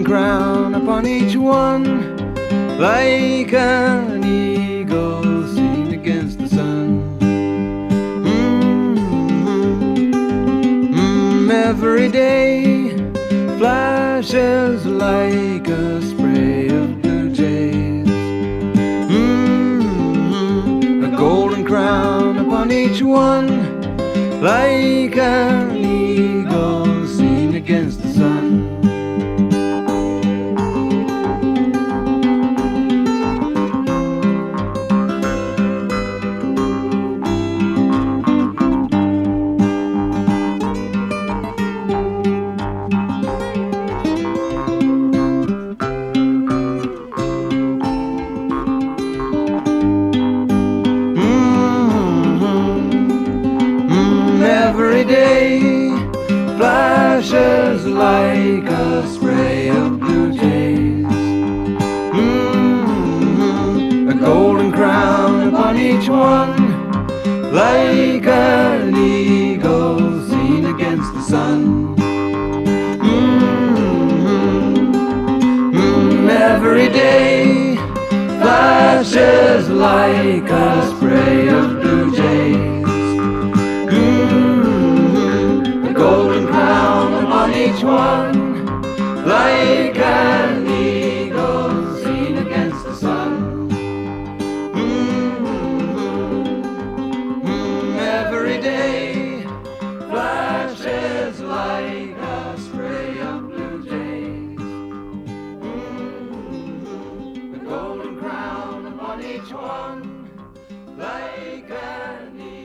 crown upon each one, like an eagle seen against the sun. Every day flashes like a spray of blue jays. A golden crown upon each one, like an eagle seen against the sun. Every day flashes like a spray of blue jays. A golden crown upon each one, like an eagle seen against the sun. Every day flashes like a spray of blue jays. Golden crown upon each one, like an eagle seen against the sun. Every day flashes like a spray of blue jays. The golden crown upon each one, like an eagle.